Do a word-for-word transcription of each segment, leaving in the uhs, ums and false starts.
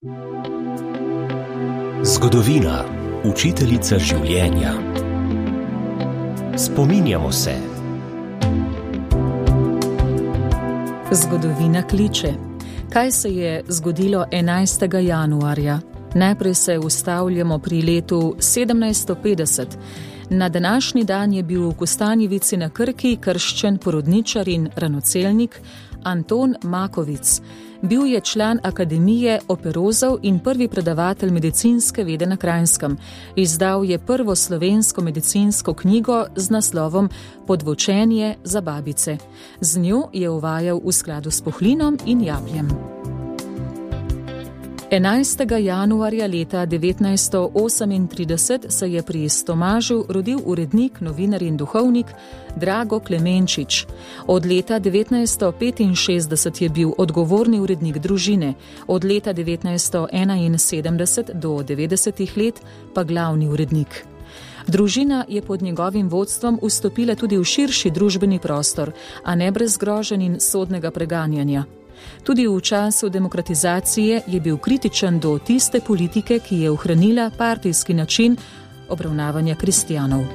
Zgodovina, učiteljica življenja. Spominjamo se. Zgodovina kliče. Kaj se je zgodilo enajstega januarja? Najprej se ustavljamo pri letu sedemnajststo petdeset. Na današnji dan je bil v Kostanjevici na Krki krščen porodničar in ranocelnik Anton Makovic. Bil je član Akademije operozov in prvi predavatelj medicinske vede na Kranjskem. Izdal je prvo slovensko medicinsko knjigo z naslovom Podvočenje za babice. Z njo je uvajal v skladu s pohlinom in jabljem. enajstega januarja leta devetnajststo osemintrideset se je pri Stomažu rodil urednik, novinar in duhovnik Drago Klemenčič. Od leta devetnajststo petinšestdeset je bil odgovorni urednik Družine, od leta devetnajststo enainsedemdeset do devetdesetih let pa glavni urednik. Družina je pod njegovim vodstvom vstopila tudi v širši družbeni prostor, a ne brez groženj in sodnega preganjanja. Tudi v času demokratizacije je bil kritičen do tiste politike, ki je ohranila partijski način obravnavanja kristjanov.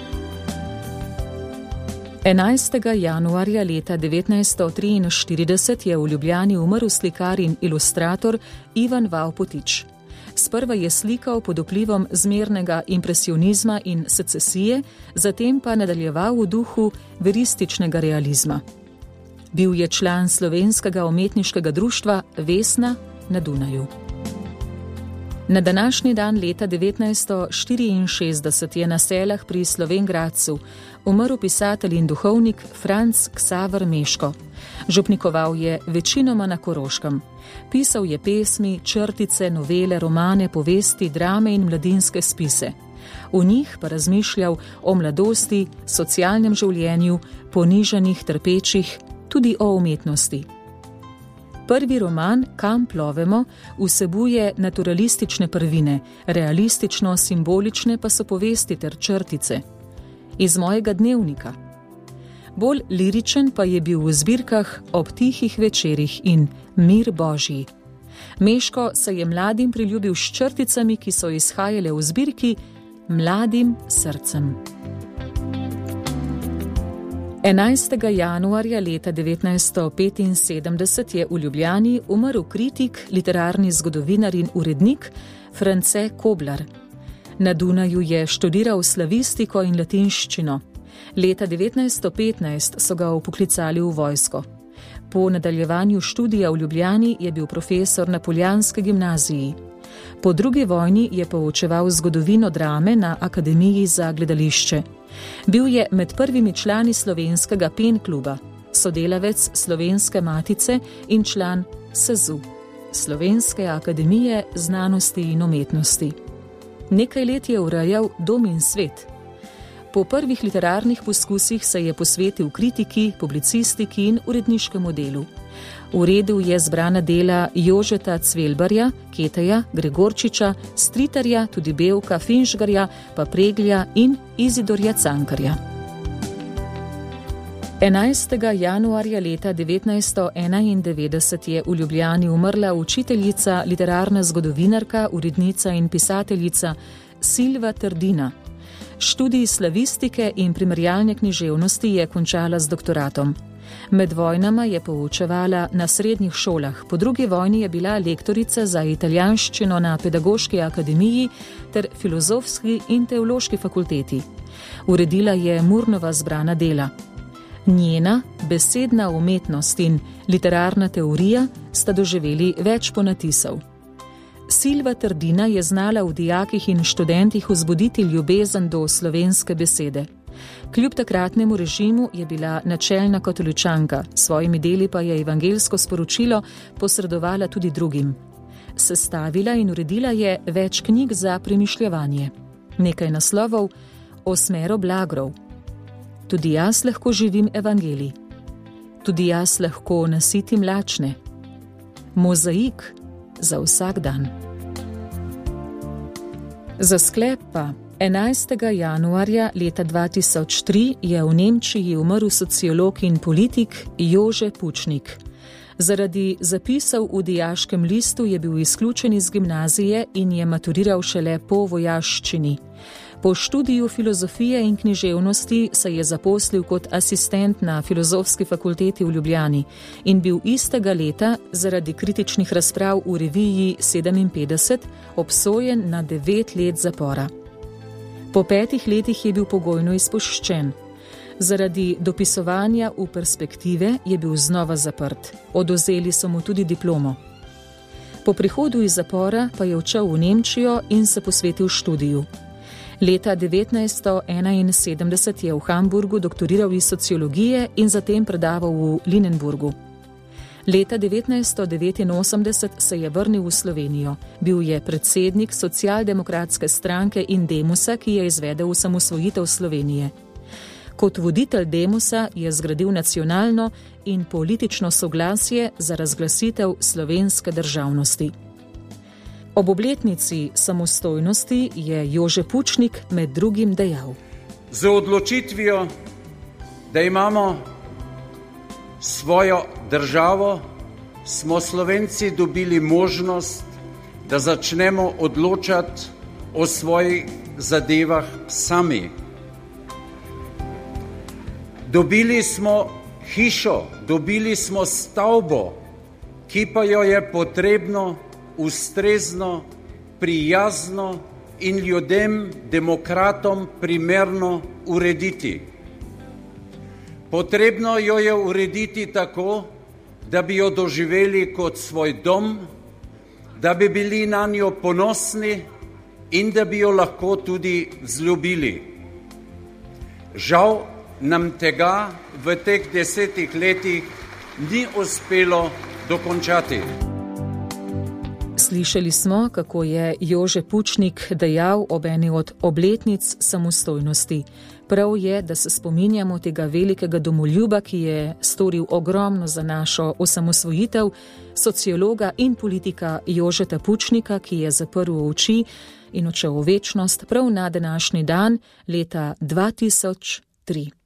enajstega januarja leta devetnajststo triinštirideset je v Ljubljani umrl slikar in ilustrator Ivan Vavpotič. Sprva je slikal pod vplivom zmernega impresionizma in secesije, zatem pa nadaljeval v duhu verističnega realizma. Bil je član slovenskega umetniškega društva Vesna na Dunaju. Na današnji dan leta devetnajststo štiriinšestdeset je na Selah pri Slovenj Gradcu umrl pisatelj in duhovnik Franc Ksaver Meško. Župnikoval je večinoma na Koroškem. Pisal je pesmi, črtice, novele, romane, povesti, drame in mladinske spise. V njih pa razmišljal o mladosti, socialnem življenju, ponižanih, trpečih, tudi o umetnosti. Prvi roman, Kam plovemo, vsebuje naturalistične prvine, realistično-simbolične pa so povesti ter črtice. Iz mojega dnevnika. Bolj liričen pa je bil v zbirkah Ob tihih večerih in Mir Božji. Meško se je mladim priljubil s črticami, ki so izhajale v zbirki Mladim srcem. enajstega januarja leta devetnajststo petinsedemdeset je v Ljubljani umrl kritik, literarni zgodovinar in urednik France Koblar. Na Dunaju je študiral slavistiko in latinščino. Leta devetnajststo petnajst so ga vpoklicali v vojsko. Po nadaljevanju študija v Ljubljani je bil profesor na Poljanski gimnaziji. Po drugi vojni je poučeval zgodovino drame na Akademiji za gledališče. Bil je med prvimi člani slovenskega Pen kluba, sodelavec Slovenske matice in član SEZU, Slovenske akademije znanosti in umetnosti. Nekaj let je urejal Dom in svet. Po prvih literarnih poskusih se je posvetil kritiki, publicistiki in uredniškemu delu. Uredil je zbrana dela Jožeta Cvelbarja, Keteja, Gregorčiča, Stritarja, tudi Bevka, Finžgarja, Papreglja in Izidorja Cankarja. enajstega januarja leta devetnajststo enaindevetdeset je v Ljubljani umrla učiteljica, literarna zgodovinarka, urednica in pisateljica Silva Trdina. Študij slavistike in primerjalne književnosti je končala z doktoratom. Med vojnama je poučevala na srednjih šolah, po drugi vojni je bila lektorica za italijanščino na Pedagoški akademiji ter filozofski in teološki fakulteti. Uredila je Murnova zbrana dela. Njena besedna umetnost in literarna teorija sta doživeli več ponatisov. Silva Trdina je znala v dijakih in študentih vzbuditi ljubezen do slovenske besede. Kljub takratnemu režimu je bila načelna katoličanka, svojimi deli pa je evangelsko sporočilo posredovala tudi drugim. Sestavila in uredila je več knjig za premišljevanje. Nekaj naslovov: Osmero blagrov, Tudi jaz lahko živim evangelij, Tudi jaz lahko nasitim lačne, Mozaik za vsak dan. Za sklep pa enajstega januarja leta dva tisoč tri je v Nemčiji umrl sociolog in politik Jože Pučnik. Zaradi zapisov v dijaškem listu je bil izključen iz gimnazije in je maturiral šele po vojaščini. Po študiju filozofije in književnosti se je zaposlil kot asistent na Filozofski fakulteti v Ljubljani in bil istega leta zaradi kritičnih razprav v reviji sedeminpetdeset obsojen na devet let zapora. Po petih letih je bil pogojno izpuščen. Zaradi dopisovanja v perspektive je bil znova zaprt. Odvzeli so mu tudi diplomo. Po prihodu iz zapora pa je odšel v Nemčijo in se posvetil študiju. Leta devetnajststo enainsedemdeset je v Hamburgu doktoriral iz sociologije in zatem predaval v Linenburgu. Leta devetnajststo devetinosemdeset se je vrnil v Slovenijo. Bil je predsednik Socialdemokratske stranke in Demosa, ki je izvedel osamosvojitev Slovenije. Kot voditelj Demosa je zgradil nacionalno in politično soglasje za razglasitev slovenske državnosti. Ob obletnici samostojnosti je Jože Pučnik med drugim dejal: Z odločitvijo, da imamo svojo državo, smo Slovenci dobili možnost, da začnemo odločati o svojih zadevah sami. Dobili smo hišo, dobili smo stavbo, ki pa jo je potrebno ustrezno, prijazno in ljudem, demokratom primerno urediti. Potrebno jo je urediti tako, da bi jo doživeli kot svoj dom, da bi bili na njo ponosni in da bi jo lahko tudi vzljubili. Žal nam tega v teh desetih letih ni uspelo dokončati. Slišali smo, kako je Jože Pučnik dejal ob eni od obletnic samostojnosti. Prav je, da se spominjamo tega velikega domoljuba, ki je storil ogromno za našo osamosvojitev, sociologa in politika Jožeta Pučnika, ki je zaprl oči in odšel v večnost prav na današnji dan leta dva tisoč tri.